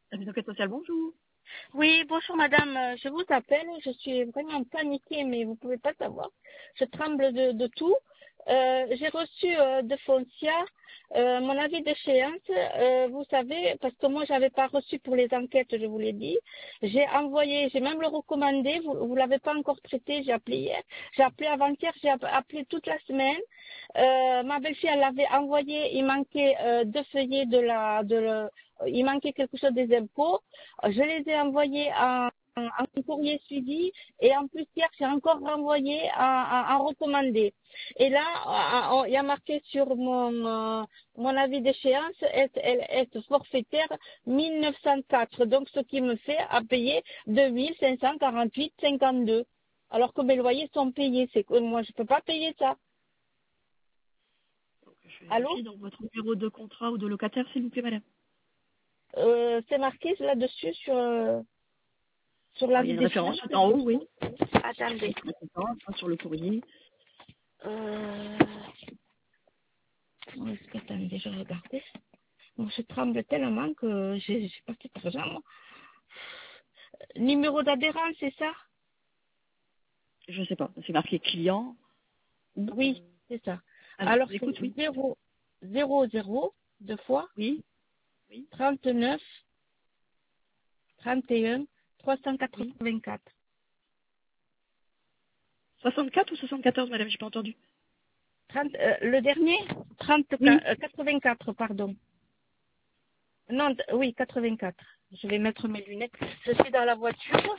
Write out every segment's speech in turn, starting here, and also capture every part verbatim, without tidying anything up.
Service d'enquête sociale, bonjour. Oui, bonjour madame, Euh, je vous appelle, je suis vraiment paniquée, mais vous pouvez pas savoir. Je tremble de, de tout. Euh, j'ai reçu euh, de Foncia euh, mon avis d'échéance, euh, vous savez, parce que moi j'avais pas reçu pour les enquêtes, je vous l'ai dit. J'ai envoyé, j'ai même le recommandé, vous, vous l'avez pas encore traité, j'ai appelé hier, j'ai appelé avant-hier, j'ai app- appelé toute la semaine. Euh, ma belle-fille, elle l'avait envoyé, il manquait euh, deux feuillets de la, de le, il manquait quelque chose des impôts. Je les ai envoyés en, en, en courrier suivi et en plus hier j'ai encore renvoyé en, en, en recommandé. Et là, euh, il y a marqué sur mon, euh, mon avis d'échéance, être, être forfaitaire mille neuf cent quatre, donc ce qui me fait à payer deux mille cinq cent quarante-huit virgule cinquante-deux. Alors que mes loyers sont payés, c'est que moi je peux pas payer ça. Donc, je Allô? vérifie donc votre numéro de contrat ou de locataire, s'il vous plaît, madame. euh, C'est marqué là-dessus sur, euh, sur Alors, il y l'avis a une référence d'échéance. tout en haut, oui. Attendez. La référence, hein, sur le courrier. Euh... Où est-ce que attendez, je regardais. Moi, je tremble tellement que j'ai j'ai pas cet argent, moi. Numéro d'adhérence, c'est ça? Je ne sais pas, c'est marqué client. Ou, Oui, euh, c'est ça. alors, Alors, je vous écoute, c'est oui. zéro zéro zéro deux fois, Oui, oui, trente-neuf, trente et un, trois cent oui. quatre-vingt-quatre. soixante-quatre ou soixante-quatorze, madame, j'ai pas entendu. trente, euh, le dernier? trente, Oui. euh, quatre-vingt-quatre, pardon. Non, d- oui, quatre-vingt-quatre. Je vais mettre mes lunettes. Je suis dans la voiture.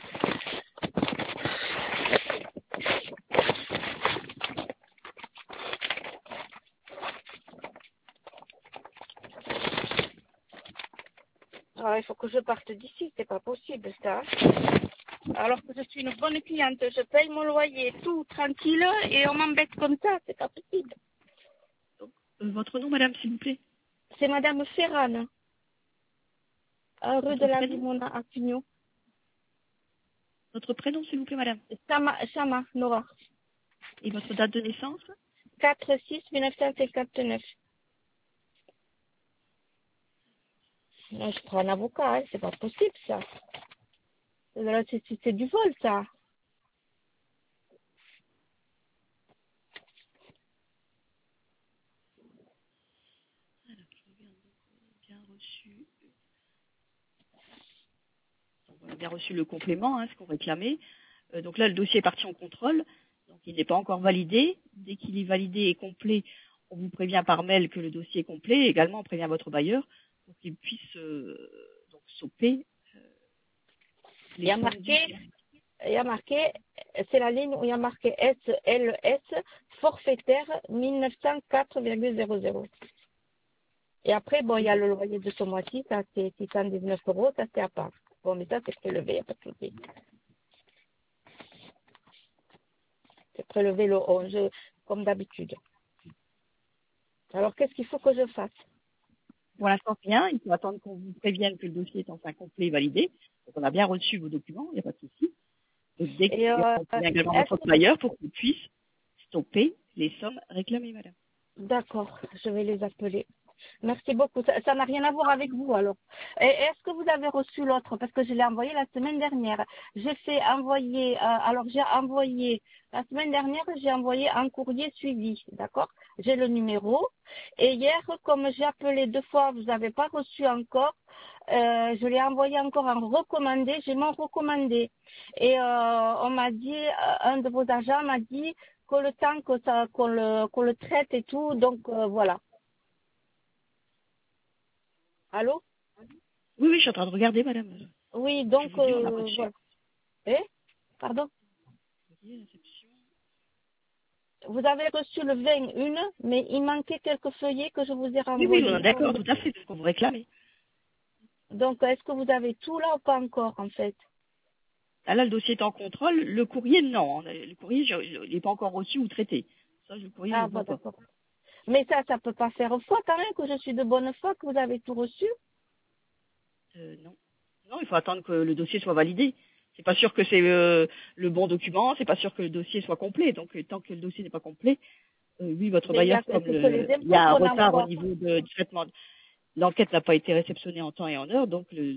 Ah, il faut que je parte d'ici, c'est pas possible ça. Alors que je suis une bonne cliente, je paye mon loyer, tout tranquille, et on m'embête comme ça, c'est pas possible. Euh, votre nom, madame, s'il vous plaît. C'est Madame Ferrane, euh, rue de Votre la prénom. Limona à Cugno. Votre prénom, s'il vous plaît, madame. Sama, Sama, Nora. Et votre date de naissance. quatre six mille neuf cent cinquante-neuf. Non, je prends un avocat, hein, c'est pas possible ça. Là, C'est c'est- c'est du vol ça. Bien reçu. On a bien reçu le complément, hein, ce qu'on réclamait. Euh, donc là, le dossier est parti en contrôle. Donc il n'est pas encore validé. Dès qu'il est validé et complet, on vous prévient par mail que le dossier est complet. Également, on prévient votre bailleur pour qu'il puisse euh, donc stopper Il y les a sommes dues. marqué, il y a marqué, c'est la ligne où il y a marqué S L S, forfaitaire mille neuf cent quatre virgule zéro zéro. Et après, bon, il y a le loyer de ce mois-ci, ça c'est six cent dix-neuf euros, ça c'est à part. Bon, mais ça c'est prélevé, il n'y a pas de souci. C'est prélevé le onze, comme d'habitude. Alors, qu'est-ce qu'il faut que je fasse? Pour l'instant, rien. Il faut attendre qu'on vous prévienne que le dossier est enfin complet et validé. Donc on a bien reçu vos documents, il n'y a pas de souci. Et dès Et que euh, on prévient également est-ce votre que... bailleur pour qu'il puisse stopper les sommes réclamées, madame. D'accord, je vais les appeler. Merci beaucoup. Ça ça n'a rien à voir avec vous alors. Et est-ce que vous avez reçu l'autre? Parce que je l'ai envoyé la semaine dernière. J'ai fait envoyer, euh, alors j'ai envoyé, la semaine dernière, j'ai envoyé un courrier suivi, d'accord? J'ai le numéro. Et hier, comme j'ai appelé deux fois, vous n'avez pas reçu encore, euh, je l'ai envoyé encore en recommandé, j'ai mon recommandé. Et euh, on m'a dit, euh, un de vos agents m'a dit que le temps que ça, qu'on le, qu'on le traite et tout, donc euh, voilà. Allô? Oui, oui, je suis en train de regarder, madame. Oui, Je donc, vous dis, on a euh, reçu. voilà. Eh? Pardon? Vous avez reçu le vingt et un, mais il manquait quelques feuillets que je vous ai Oui, oui, on est renvoyés. d'accord, tout à fait, c'est ce qu'on vous réclamait. Donc, est-ce que vous avez tout là ou pas encore, en fait? Ah, là, le dossier est en contrôle. Le courrier, non. Le courrier, je- je- il n'est pas encore reçu ou traité. Ça, le courrier, je ne Ah, le bon, vois pas. d'accord. Mais ça, ça peut pas faire foi quand même que je suis de bonne foi, que vous avez tout reçu. Euh, non. Non, il faut attendre que le dossier soit validé. C'est pas sûr que c'est euh, le bon document, c'est pas sûr que le dossier soit complet. Donc, euh, tant que le dossier n'est pas complet, euh, oui, votre Mais il y a bailleur, que comme que les le, il y impôts a un qu'on retard au envoie. niveau de- du traitement, l'enquête n'a pas été réceptionnée en temps et en heure, donc le,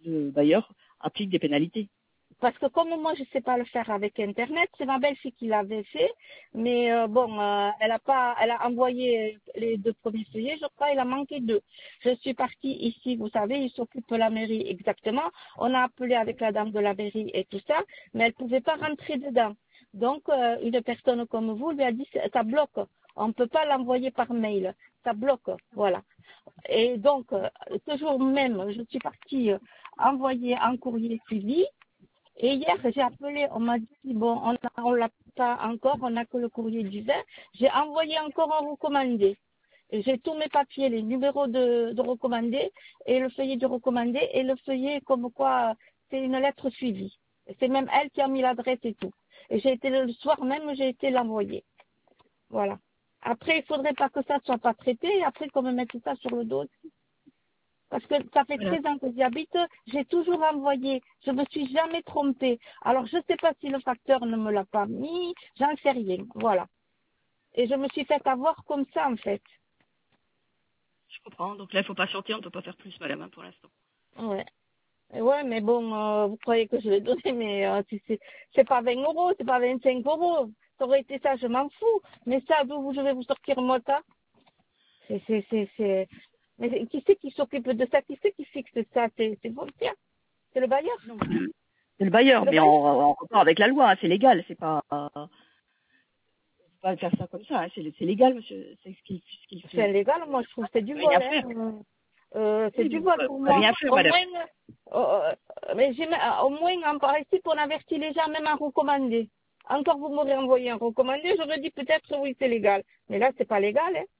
le bailleur applique des pénalités. Parce que comme moi, je ne sais pas le faire avec Internet, c'est ma belle-fille qui l'avait fait. Mais euh, bon, euh, elle a pas, elle a envoyé les deux premiers feuillets, je crois, il a manqué deux. Je suis partie ici, vous savez, il s'occupe de la mairie exactement. On a appelé avec la dame de la mairie et tout ça, mais elle ne pouvait pas rentrer dedans. Donc, euh, une personne comme vous lui a dit, ça bloque. On ne peut pas l'envoyer par mail. Ça bloque, voilà. Et donc, euh, ce jour même, je suis partie euh, envoyer un courrier suivi. Et hier, j'ai appelé, on m'a dit, bon, on ne l'a pas encore, on n'a que le courrier du vingt. J'ai envoyé encore un recommandé. Et j'ai tous mes papiers, les numéros de, de recommandé, et le feuillet de recommandé, et le feuillet comme quoi c'est une lettre suivie. C'est même elle qui a mis l'adresse et tout. Et j'ai été le soir même, j'ai été l'envoyer. Voilà. Après, il faudrait pas que ça soit pas traité, et après qu'on me mette ça sur le dos. Parce que ça fait Voilà. treize ans que j'y habite, j'ai toujours envoyé. Je me suis jamais trompée. Alors, je ne sais pas si le facteur ne me l'a pas mis, j'en sais rien. Voilà. Et je me suis fait avoir comme ça, en fait. Je comprends. Donc là, il faut patienter, on ne peut pas faire plus, madame, hein, pour l'instant. Ouais. Et ouais, mais bon, euh, vous croyez que je vais donner, mais euh, si c'est c'est pas vingt euros, c'est pas vingt-cinq euros. Ça aurait été ça, je m'en fous. Mais ça, d'où je vais vous sortir moi ça? C'est, c'est, c'est, c'est... Mais qui c'est qui s'occupe de ça? Qui c'est qui fixe ça? C'est, c'est bon, tiens. C'est le bailleur. Non, c'est le, c'est le bailleur, C'est le mais en, bailleur. en rapport avec la loi, hein, c'est légal, c'est pas, on peut pas faire ça comme ça, hein, c'est, c'est légal, monsieur, c'est ce qu'il, ce qu'il C'est fait. illégal, moi je trouve que c'est du Vous vol. pouvez rien Hein. faire. Euh, euh, c'est Oui, du mais vous vol pouvez pour vous pouvez moi. rien faire, Au madame. moins, euh, euh, mais j'ai, au moins en principe, on avertit les gens même en recommandé. Encore vous m'aurez envoyé un recommandé, j'aurais dit peut-être oui c'est légal. Mais là c'est pas légal. Hein.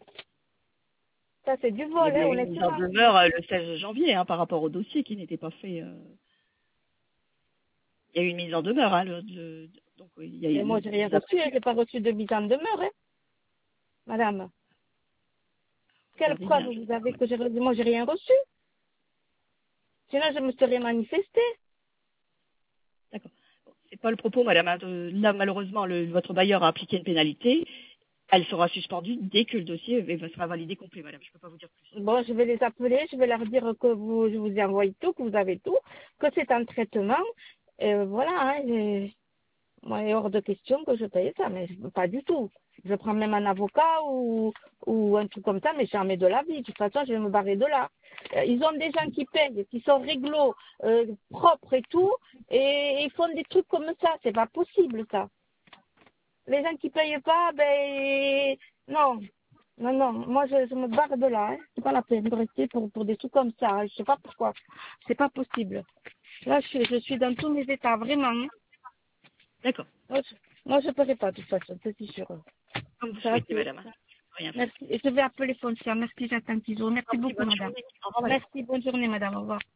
Ça c'est du Il y vol, avait hein, eu une mise en honnêtement. demeure euh, le seize janvier, hein, par rapport au dossier qui n'était pas fait. euh, Il y a eu une mise en demeure, hein, le, le- donc oui, il y a Et moi eu j'ai il rien vous a reçu, hein, prévenu. j'ai pas reçu de mise en demeure, hein, madame. Quelle Regardez preuve bien. vous avez que j'ai reçu? Moi j'ai rien reçu. Sinon je me serais manifestée. D'accord. Bon, c'est pas le propos, madame. hein, de- Là, malheureusement, le, votre bailleur a appliqué une pénalité. Elle sera suspendue dès que le dossier euh, sera validé complet, madame. Je peux pas vous dire plus. Bon, je vais les appeler, je vais leur dire que vous, je vous ai envoyé tout, que vous avez tout, que c'est en traitement. Et voilà, hein, et- moi, il est hors de question que je paye ça, mais je- pas du tout. Je prends même un avocat ou, ou un truc comme ça, mais jamais de la vie. De toute façon, je vais me barrer de là. Euh, Ils ont des gens qui payent, qui sont réglo, euh, propres et tout, et ils font des trucs comme ça. C'est pas possible, ça. Les gens qui payent pas, ben, non. Non, non, moi je, je me barre de là, hein. C'est pas la peine de rester pour, pour des trucs comme ça, hein. Je sais pas pourquoi. C'est pas possible. Là, je, suis- je suis dans tous mes états, vraiment. Hein. D'accord. Moi, je, moi, je ferai pas de toute façon, c'est sûr. Comme vous Ça, souhaitez, c'est... madame. hein. Je peux rien faire. Merci. Et je vais appeler Foncia. Merci, j'attends toujours. Je vous Merci en prie, beaucoup, bonne madame. journée. Au revoir, madame. Merci, bonne journée, madame. Au revoir.